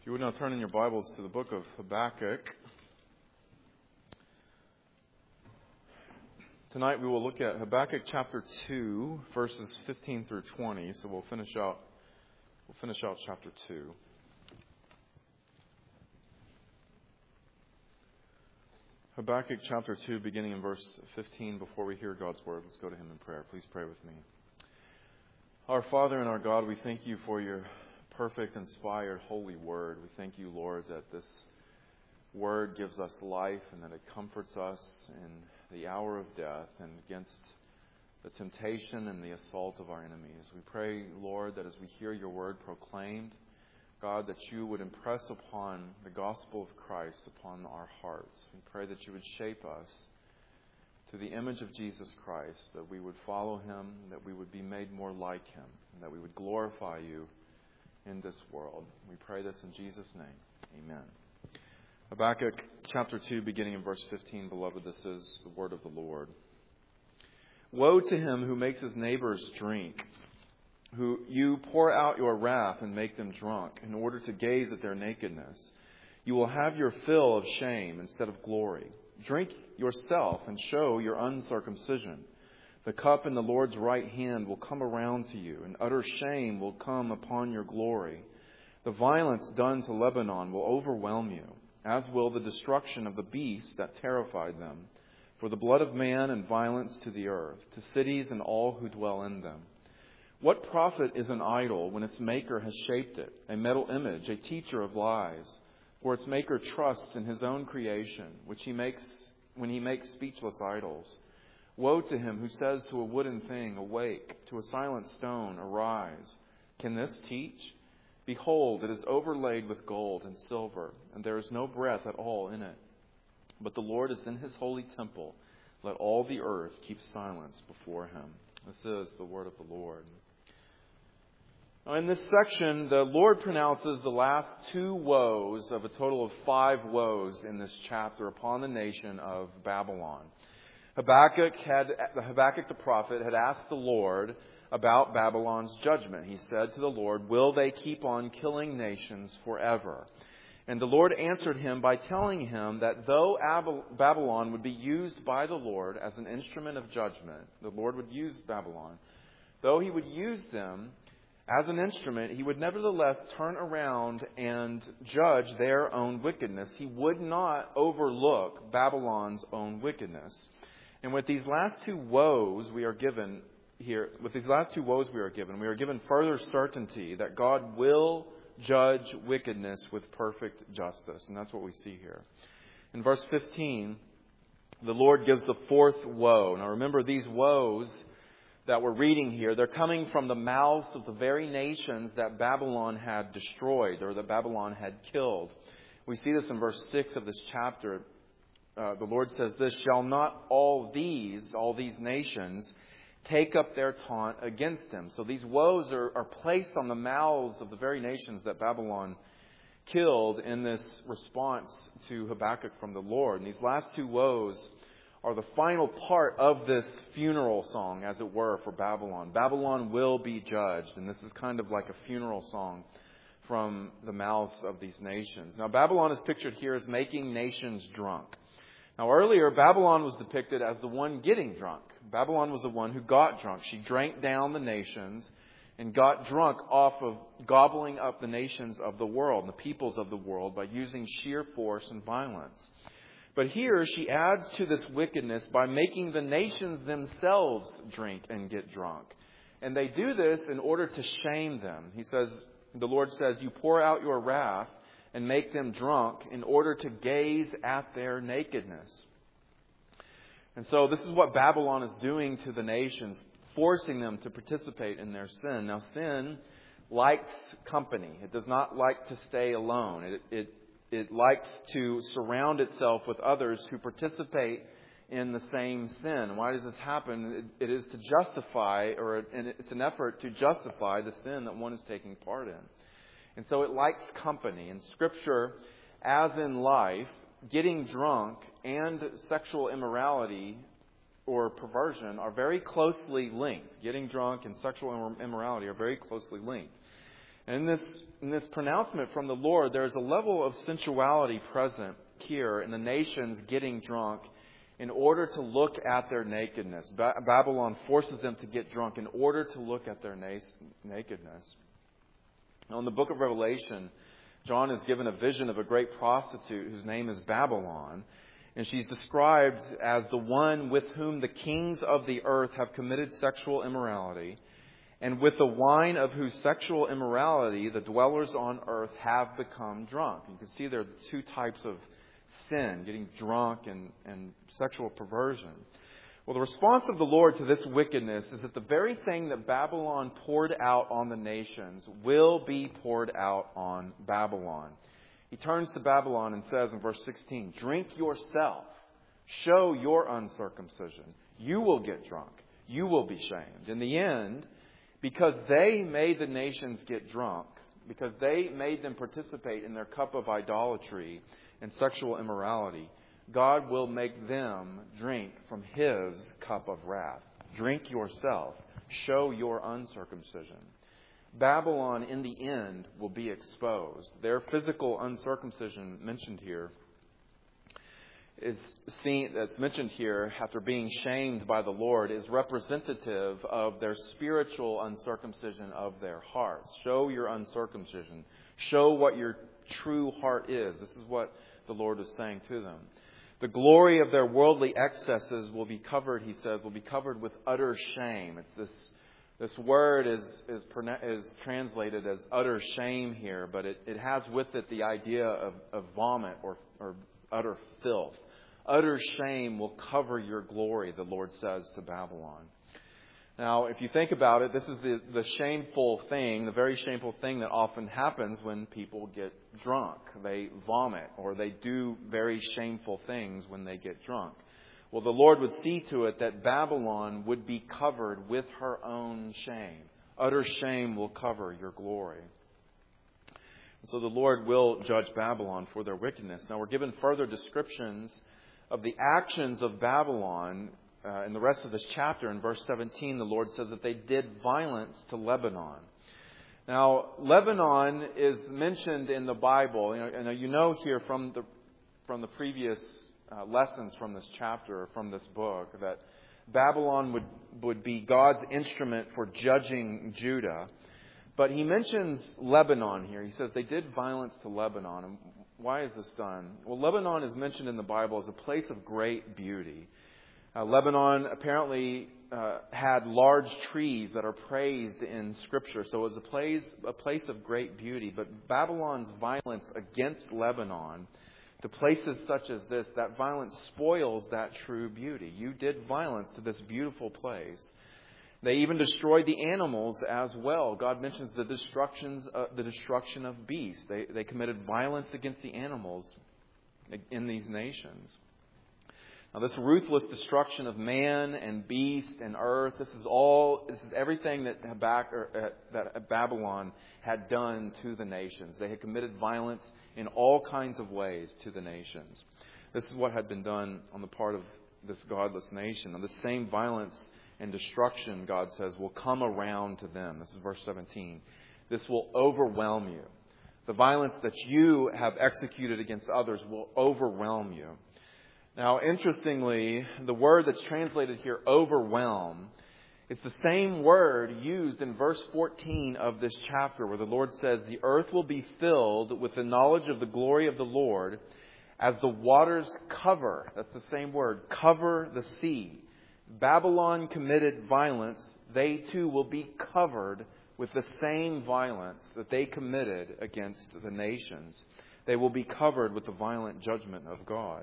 you would now turn in your Bibles to the book of Habakkuk. Tonight we will look at Habakkuk chapter 2, verses 15 through 20. So we'll finish out chapter 2. Habakkuk chapter 2, beginning in verse 15. Before we hear God's word, let's go to Him in prayer. Please pray with me. Our Father and our God, we thank You for Your perfect, inspired, holy word. We thank You, Lord, that this word gives us life and that it comforts us in the hour of death and against the temptation and the assault of our enemies. We pray, Lord, that as we hear Your word proclaimed, God, that You would impress upon the gospel of Christ upon our hearts. We pray that You would shape us to the image of Jesus Christ, that we would follow Him, that we would be made more like Him, and that we would glorify You in this world. We pray this in Jesus' name. Amen. Habakkuk chapter 2, beginning in verse 15, beloved, this is the word of the Lord. Woe to him who makes his neighbors drink, who you pour out your wrath and make them drunk, in order to gaze at their nakedness. You will have your fill of shame instead of glory. Drink yourself and show your uncircumcision. The cup in the Lord's right hand will come around to you, and utter shame will come upon your glory. The violence done to Lebanon will overwhelm you, as will the destruction of the beasts that terrified them. For the blood of man and violence to the earth, to cities and all who dwell in them. What profit is an idol when its maker has shaped it, a metal image, a teacher of lies? For its maker trusts in his own creation, which he makes when he makes speechless idols. Woe to him who says to a wooden thing, awake, to a silent stone, arise. Can this teach? Behold, it is overlaid with gold and silver, and there is no breath at all in it. But the Lord is in His holy temple. Let all the earth keep silence before Him. This is the word of the Lord. Now, in this section, the Lord pronounces the last two woes of a total of 5 woes in this chapter upon the nation of Babylon. Habakkuk the prophet had asked the Lord about Babylon's judgment. He said to the Lord, will they keep on killing nations forever? And the Lord answered him by telling him that though Babylon would be used by the Lord as an instrument of judgment, the Lord would use Babylon. Though He would use them as an instrument, He would nevertheless turn around and judge their own wickedness. He would not overlook Babylon's own wickedness. And with these last two woes we are given here, we are given further certainty that God will judge wickedness with perfect justice. And that's what we see here. In verse 15, the Lord gives the 4th woe. Now remember, these woes that we're reading here, they're coming from the mouths of the very nations that Babylon had destroyed or that Babylon had killed. We see this in verse 6 of this chapter. The Lord says this, shall not all these nations take up their taunt against him. So these woes are placed on the mouths of the very nations that Babylon killed in this response to Habakkuk from the Lord. And these last 2 woes are the final part of this funeral song, as it were, for Babylon. Babylon will be judged, and this is kind of like a funeral song from the mouths of these nations. Now, Babylon is pictured here as making nations drunk. Now, earlier, Babylon was depicted as the one getting drunk. Babylon was the one who got drunk. She drank down the nations and got drunk off of gobbling up the nations of the world, the peoples of the world, by using sheer force and violence. But here, she adds to this wickedness by making the nations themselves drink and get drunk. And they do this in order to shame them. The Lord says, you pour out your wrath and make them drunk in order to gaze at their nakedness. And so this is what Babylon is doing to the nations, forcing them to participate in their sin. Now, sin likes company. It does not like to stay alone. It likes to surround itself with others who participate in the same sin. Why does this happen? It is to justify, it's an effort to justify the sin that one is taking part in. And so it likes company. In Scripture, as in life, getting drunk and sexual immorality or perversion are very closely linked. Getting drunk and sexual immorality are very closely linked. And in this pronouncement from the Lord, there is a level of sensuality present here in the nations getting drunk in order to look at their nakedness. Babylon forces them to get drunk in order to look at their nakedness. Now, in the book of Revelation, John is given a vision of a great prostitute whose name is Babylon. And she's described as the one with whom the kings of the earth have committed sexual immorality, and with the wine of whose sexual immorality the dwellers on earth have become drunk. You can see there are two types of sin, getting drunk and sexual perversion. Well, the response of the Lord to this wickedness is that the very thing that Babylon poured out on the nations will be poured out on Babylon. He turns to Babylon and says in verse 16, "Drink yourself. Show your uncircumcision. You will get drunk. You will be shamed." In the end, because they made the nations get drunk, because they made them participate in their cup of idolatry and sexual immorality, God will make them drink from His cup of wrath. Drink yourself. Show your uncircumcision. Babylon, in the end, will be exposed. Their physical uncircumcision mentioned here that's mentioned here after being shamed by the Lord is representative of their spiritual uncircumcision of their hearts. Show your uncircumcision. Show what your true heart is. This is what the Lord is saying to them. The glory of their worldly excesses will be covered, he says, will be covered with utter shame. It's this word is translated as utter shame here, but it has with it the idea of vomit or utter filth. Utter shame will cover your glory, the Lord says to Babylon. Now, if you think about it, this is the shameful thing, the very shameful thing that often happens when people get drunk. They vomit or they do very shameful things when they get drunk. Well, the Lord would see to it that Babylon would be covered with her own shame. Utter shame will cover your glory. So the Lord will judge Babylon for their wickedness. Now, we're given further descriptions of the actions of Babylon in the rest of this chapter. In verse 17, the Lord says that they did violence to Lebanon. Now, Lebanon is mentioned in the Bible. You know here from the previous lessons from this chapter, from this book, that Babylon would be God's instrument for judging Judah. But he mentions Lebanon here. He says they did violence to Lebanon. And why is this done? Well, Lebanon is mentioned in the Bible as a place of great beauty. Lebanon apparently had large trees that are praised in Scripture. So it was a place of great beauty. But Babylon's violence against Lebanon, to places such as this, that violence spoils that true beauty. You did violence to this beautiful place. They even destroyed the animals as well. God mentions the destruction of beasts. They committed violence against the animals in these nations. Now, this ruthless destruction of man and beast and earth, this is everything that Babylon had done to the nations. They had committed violence in all kinds of ways to the nations. This is what had been done on the part of this godless nation. And the same violence and destruction, God says, will come around to them. This is verse 17. This will overwhelm you. The violence that you have executed against others will overwhelm you. Now, interestingly, the word that's translated here, overwhelm, it's the same word used in verse 14 of this chapter where the Lord says, the earth will be filled with the knowledge of the glory of the Lord as the waters cover, that's the same word, cover the sea. Babylon committed violence. They too will be covered with the same violence that they committed against the nations. They will be covered with the violent judgment of God.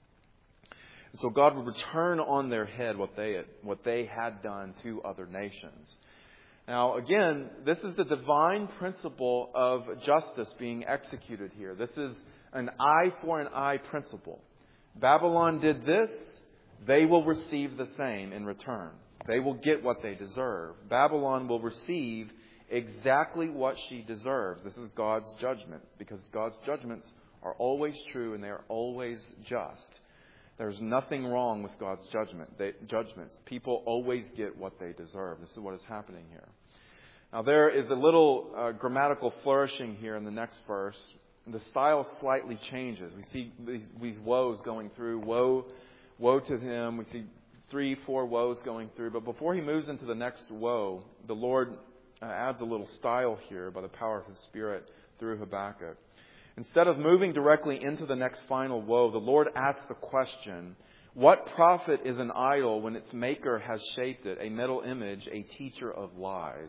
And so God would return on their head what they had done to other nations. Now, again, this is the divine principle of justice being executed here. This is an eye for an eye principle. Babylon did this. They will receive the same in return. They will get what they deserve. Babylon will receive exactly what she deserves. This is God's judgment, because God's judgments are always true and they are always just. There's nothing wrong with God's judgments. People always get what they deserve. This is what is happening here. Now there is a little grammatical flourishing here in the next verse. The style slightly changes. We see these woes going through. Woe to him. We see 3-4 woes going through. But before he moves into the next woe, the Lord adds a little style here by the power of His Spirit through Habakkuk. Instead of moving directly into the next final woe, the Lord asks the question, what profit is an idol when its maker has shaped it, a metal image, a teacher of lies?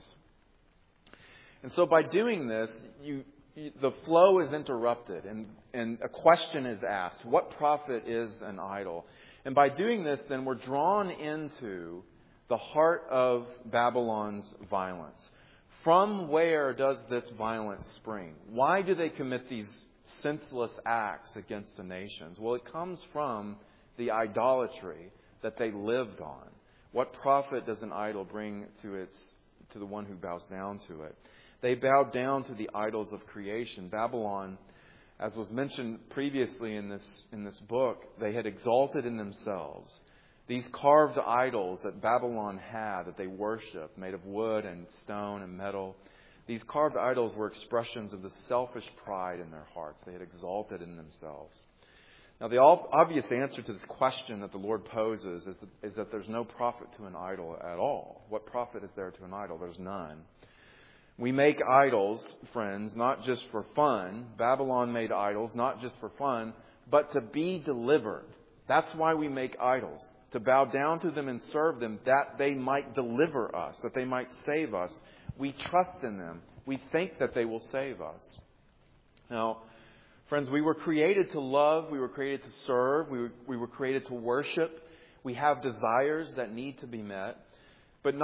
And so by doing this, the flow is interrupted and a question is asked. What profit is an idol? And by doing this, then we're drawn into the heart of Babylon's violence. From where does this violence spring? Why do they commit these senseless acts against the nations? Well, it comes from the idolatry that they lived on. What profit does an idol bring to the one who bows down to it? They bowed down to the idols of creation. Babylon, as was mentioned previously in this book, they had exalted in themselves these carved idols that Babylon had, that they worshiped, made of wood and stone and metal. These carved idols were expressions of the selfish pride in their hearts. They had exalted in themselves. Now, the obvious answer to this question that the Lord poses is that there's no profit to an idol at all. What profit is there to an idol? There's none. We make idols, friends, not just for fun. Babylon made idols not just for fun, but to be delivered. That's why we make idols. To bow down to them and serve them, that they might deliver us, that they might save us. We trust in them. We think that they will save us. Now, friends, we were created to love. We were created to serve. We were created to worship. We have desires that need to be met. But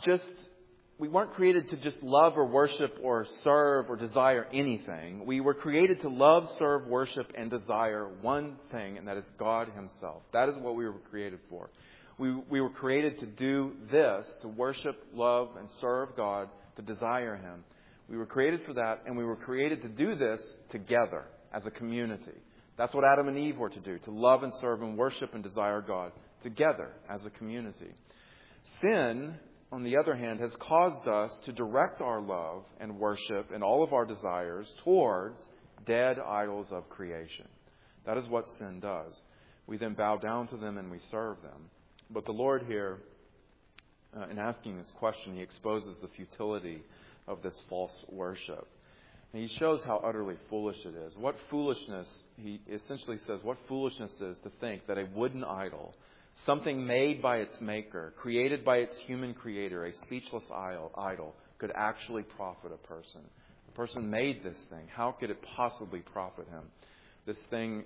we weren't created to just love or worship or serve or desire anything. We were created to love, serve, worship, and desire one thing, and that is God Himself. That is what we were created for. We were created to do this, to worship, love, and serve God, to desire Him. We were created for that, and we were created to do this together as a community. That's what Adam and Eve were to do, to love and serve and worship and desire God together as a community. Sin, on the other hand, has caused us to direct our love and worship and all of our desires towards dead idols of creation. That is what sin does. We then bow down to them and we serve them. But the Lord here, in asking this question, He exposes the futility of this false worship. And He shows how utterly foolish it is. What foolishness, He essentially says, what foolishness is to think that a wooden idol, something made by its maker, created by its human creator, a speechless idol, could actually profit a person. The person made this thing. How could it possibly profit him? This thing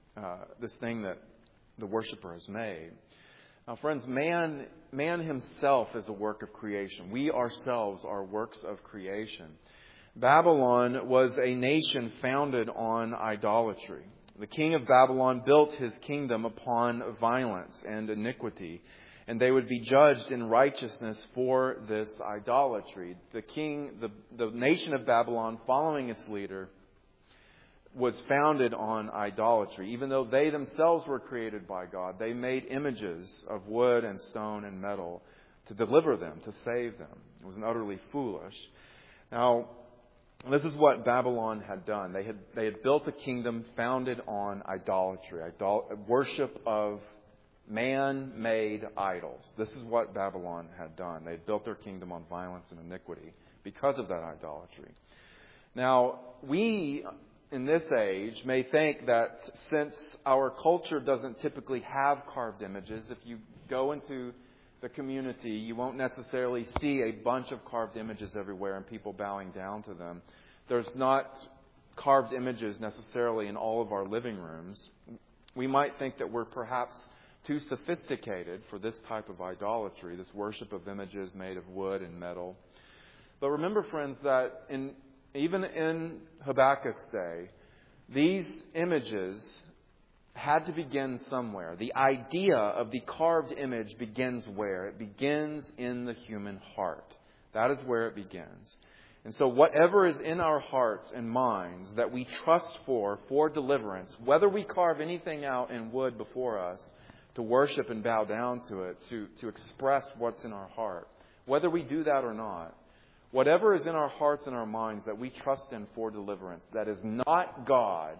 that the worshiper has made. Now, friends, man himself is a work of creation. We ourselves are works of creation. Babylon was a nation founded on idolatry. The king of Babylon built his kingdom upon violence and iniquity, and they would be judged in righteousness for this idolatry. The nation of Babylon, following its leader, was founded on idolatry. Even though they themselves were created by God, they made images of wood and stone and metal to deliver them, to save them. It was utterly foolish. Now, this is what Babylon had done. They had built a kingdom founded on idolatry, worship of man-made idols. This is what Babylon had done. They had built their kingdom on violence and iniquity because of that idolatry. Now, we in this age may think that since our culture doesn't typically have carved images, if you go into the community, you won't necessarily see a bunch of carved images everywhere and people bowing down to them. There's not carved images necessarily in all of our living rooms. We might think that we're perhaps too sophisticated for this type of idolatry, this worship of images made of wood and metal. But remember, friends, that even in Habakkuk's day, these images had to begin somewhere. The idea of the carved image begins where? It begins in the human heart. That is where it begins. And so whatever is in our hearts and minds that we trust for deliverance, whether we carve anything out in wood before us to worship and bow down to it, to express what's in our heart, whether we do that or not, Whatever is in our hearts and our minds that we trust in for deliverance that is not God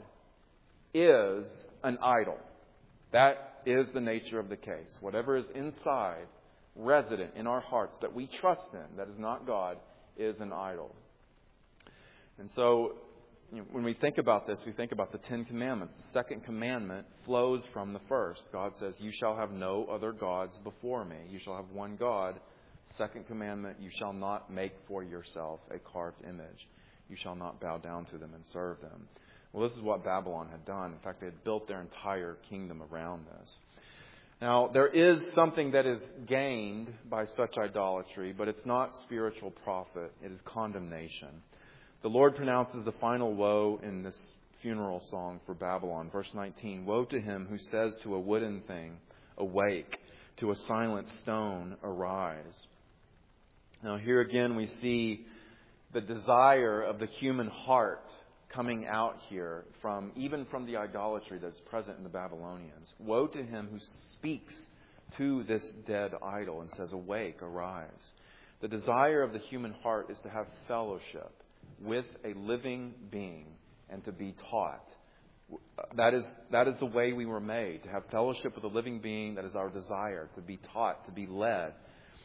is an idol. That is the nature of the case. Whatever is inside, resident in our hearts that we trust in that is not God is an idol. And so, when we think about this, we think about the Ten Commandments. The second commandment flows from the first. God says, "You shall have no other gods before me. You shall have one God." Second commandment, "You shall not make for yourself a carved image. You shall not bow down to them and serve them." Well, this is what Babylon had done. In fact, they had built their entire kingdom around this. Now, there is something that is gained by such idolatry, but it's not spiritual profit. It is condemnation. The Lord pronounces the final woe in this funeral song for Babylon. Verse 19, "Woe to him who says to a wooden thing, 'Awake,' to a silent stone, 'Arise.'" Now, here again we see the desire of the human heart coming out here even from the idolatry that's present in the Babylonians. Woe to him who speaks to this dead idol and says, "Awake, arise." The desire of the human heart is to have fellowship with a living being and to be taught. That is the way we were made, to have fellowship with a living being. That is our desire, to be taught, to be led,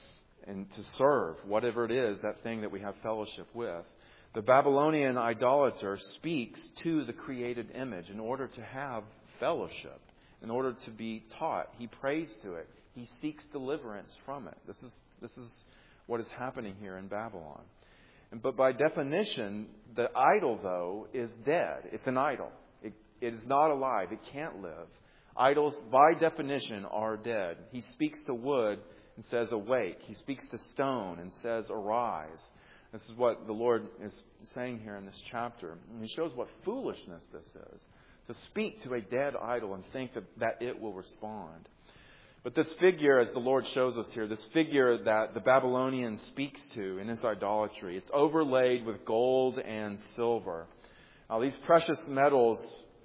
and to serve whatever it is, that thing that we have fellowship with. The Babylonian idolater speaks to the created image in order to have fellowship, in order to be taught. He prays to it. He seeks deliverance from it. This is what is happening here in Babylon. But by definition, the idol, though, is dead. It's an idol. It is not alive. It can't live. Idols, by definition, are dead. He speaks to wood and says, "Awake." He speaks to stone and says, "Arise." This is what the Lord is saying here in this chapter. And He shows what foolishness this is, to speak to a dead idol and think that it will respond. But this figure, as the Lord shows us here, this figure that the Babylonian speaks to in his idolatry, it's overlaid with gold and silver. Now, these precious metals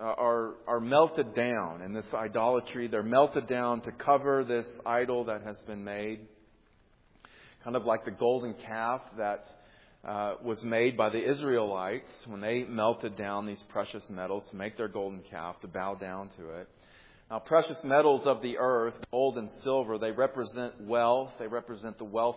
are melted down in this idolatry. They're melted down to cover this idol that has been made. Kind of like the golden calf that was made by the Israelites when they melted down these precious metals to make their golden calf, to bow down to it. Now, precious metals of the earth, gold and silver, they represent wealth. They represent the wealth,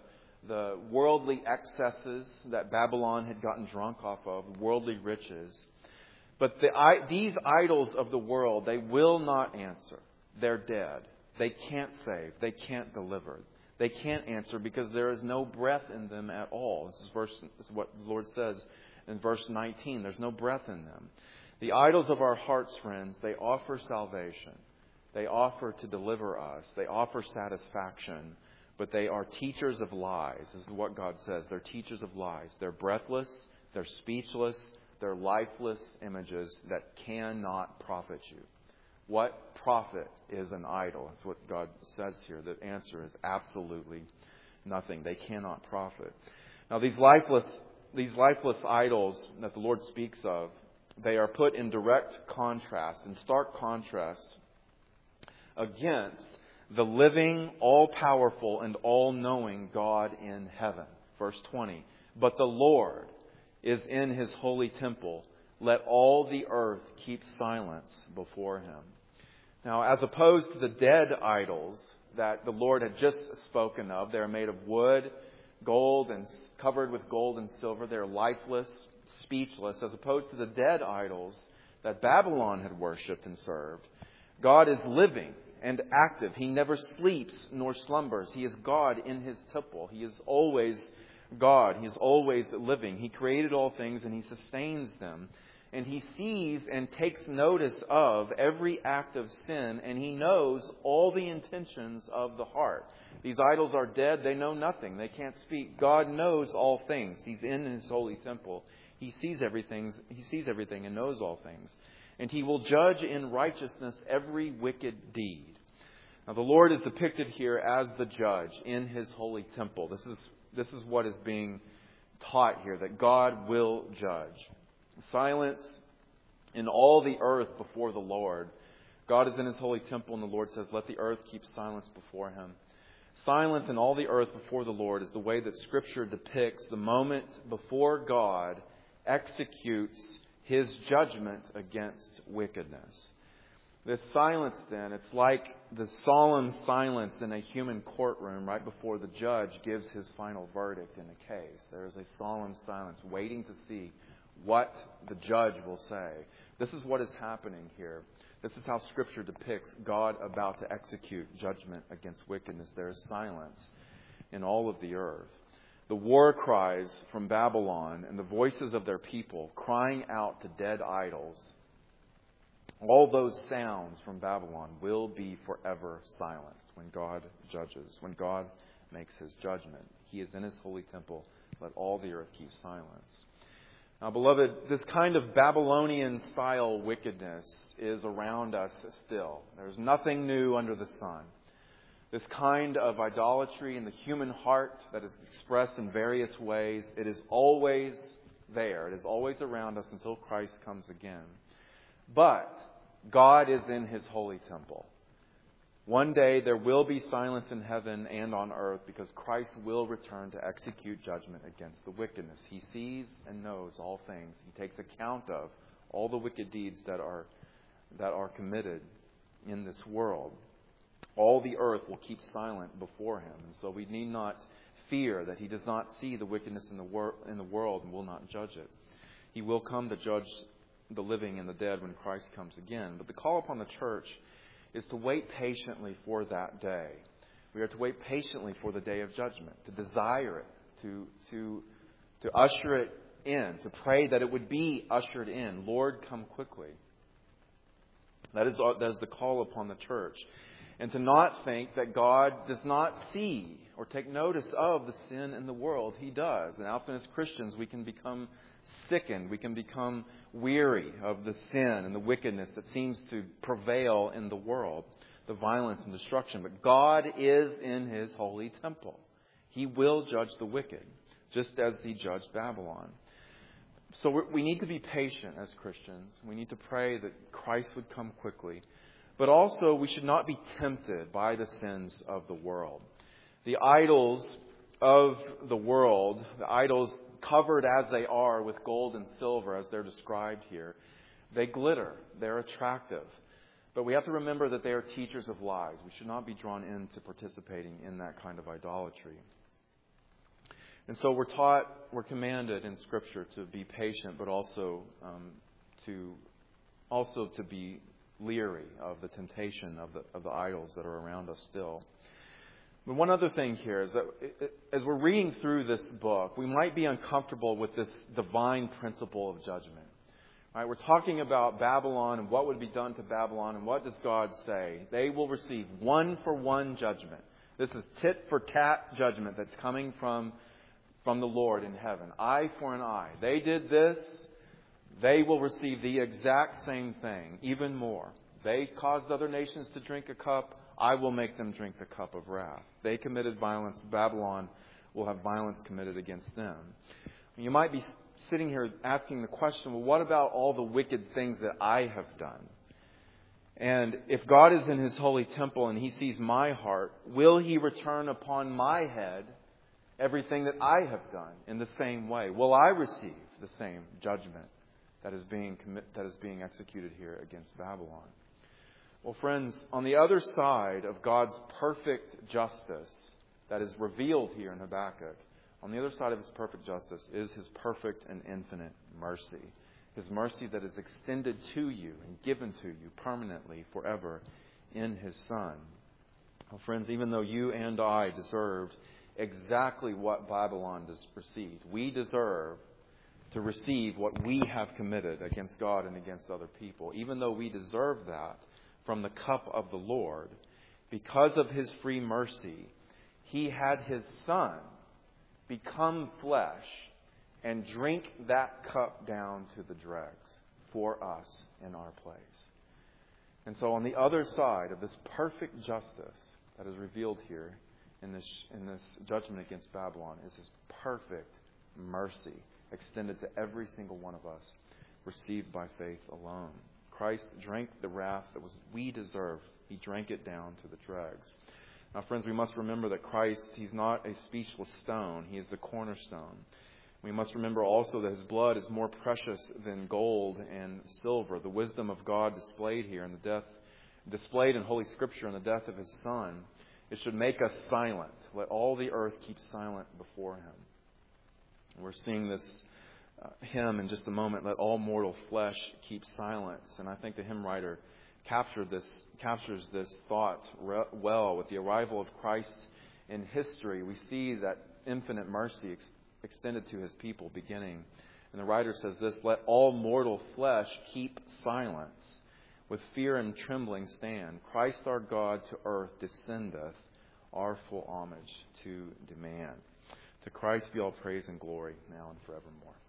the worldly excesses that Babylon had gotten drunk off of, worldly riches. But these idols of the world, they will not answer. They're dead. They can't save. They can't deliver. They can't answer because there is no breath in them at all. This is what the Lord says in verse 19. There's no breath in them. The idols of our hearts, friends, they offer salvation. They offer to deliver us. They offer satisfaction. But they are teachers of lies. This is what God says. They're teachers of lies. They're breathless. They're speechless. They're lifeless images that cannot profit you. What profit is an idol? That's what God says here. The answer is absolutely nothing. They cannot profit. Now, these lifeless idols that the Lord speaks of, they are put in direct contrast, in stark contrast, against the living, all-powerful, and all-knowing God in heaven. Verse 20, "But the Lord is in His holy temple. Let all the earth keep silence before Him." Now, as opposed to the dead idols that the Lord had just spoken of, they are made of wood, gold, and covered with gold and silver. They are lifeless, speechless, as opposed to the dead idols that Babylon had worshipped and served. God is living and active. He never sleeps nor slumbers. He is God in His temple. He is always God. He is always living. He created all things and He sustains them. And He sees and takes notice of every act of sin, and He knows all the intentions of the heart. These idols are dead. They know nothing. They can't speak. God knows all things. He's in His holy temple. He sees everything and knows all things. And He will judge in righteousness every wicked deed. Now, the Lord is depicted here as the judge in His holy temple. This is what is being taught here, that God will judge. Silence in all the earth before the Lord. God is in His holy temple, and the Lord says, "Let the earth keep silence before Him." Silence in all the earth before the Lord is the way that Scripture depicts the moment before God executes His judgment against wickedness. This silence, then, it's like the solemn silence in a human courtroom right before the judge gives his final verdict in a case. There is a solemn silence waiting to see what the judge will say. This is what is happening here. This is how Scripture depicts God about to execute judgment against wickedness. There is silence in all of the earth. The war cries from Babylon and the voices of their people crying out to dead idols, all those sounds from Babylon will be forever silenced when God judges, when God makes His judgment. He is in His holy temple. Let all the earth keep silence. Now, beloved, this kind of Babylonian-style wickedness is around us still. There's nothing new under the sun. This kind of idolatry in the human heart that is expressed in various ways, it is always there. It is always around us until Christ comes again. But God is in His holy temple. One day there will be silence in heaven and on earth because Christ will return to execute judgment against the wickedness. He sees and knows all things. He takes account of all the wicked deeds that are committed in this world. All the earth will keep silent before Him. And so we need not fear that He does not see the wickedness in the world and will not judge it. He will come to judge the living and the dead when Christ comes again. But the call upon the church is to wait patiently for that day. We are to wait patiently for the day of judgment, to desire it, to usher it in, to pray that it would be ushered in. Lord, come quickly. That is the call upon the church. And to not think that God does not see or take notice of the sin in the world. He does. And often as Christians we can become sickened. We can become weary of the sin and the wickedness that seems to prevail in the world, the violence and destruction. But God is in His holy temple. He will judge the wicked, just as He judged Babylon. So we need to be patient as Christians. We need to pray that Christ would come quickly. But also we should not be tempted by the sins of the world. The idols of the world, the idols covered as they are with gold and silver as they're described here, they glitter, they're attractive. But we have to remember that they are teachers of lies. We should not be drawn into participating in that kind of idolatry. And so we're commanded in Scripture to be patient, but also to be leery of the temptation of the idols that are around us still. But one other thing here is that as we're reading through this book, we might be uncomfortable with this divine principle of judgment. Right? We're talking about Babylon and what would be done to Babylon, and what does God say? They will receive one-for-one judgment. This is tit-for-tat judgment that's coming from the Lord in heaven. Eye for an eye. They did this. They will receive the exact same thing, even more. They caused other nations to drink a cup. I will make them drink the cup of wrath. They committed violence. Babylon will have violence committed against them. You might be sitting here asking the question, well, what about all the wicked things that I have done? And if God is in His holy temple and He sees my heart, will He return upon my head everything that I have done in the same way? Will I receive the same judgment that is being executed here against Babylon? Well, friends, on the other side of God's perfect justice that is revealed here in Habakkuk, on the other side of His perfect justice is His perfect and infinite mercy. His mercy that is extended to you and given to you permanently forever in His Son. Well, friends, even though you and I deserved exactly what Babylon received, we deserve to receive what we have committed against God and against other people. Even though we deserve that from the cup of the Lord, because of His free mercy, He had His Son become flesh and drink that cup down to the dregs for us in our place. And so on the other side of this perfect justice that is revealed here in this judgment against Babylon is His perfect mercy extended to every single one of us, received by faith alone. Christ drank the wrath that we deserved. He drank it down to the dregs. Now, friends, we must remember that Christ, He's not a speechless stone. He is the cornerstone. We must remember also that His blood is more precious than gold and silver. The wisdom of God displayed here in the death, displayed in Holy Scripture in the death of His Son, it should make us silent. Let all the earth keep silent before Him. And we're seeing this hymn in just a moment. Let all mortal flesh keep silence. And I think the hymn writer captures this thought well. With the arrival of Christ in history, we see that infinite mercy extended to His people beginning. And the writer says this: let all mortal flesh keep silence. With fear and trembling stand. Christ our God to earth descendeth, our full homage to demand. To Christ be all praise and glory, now and forevermore.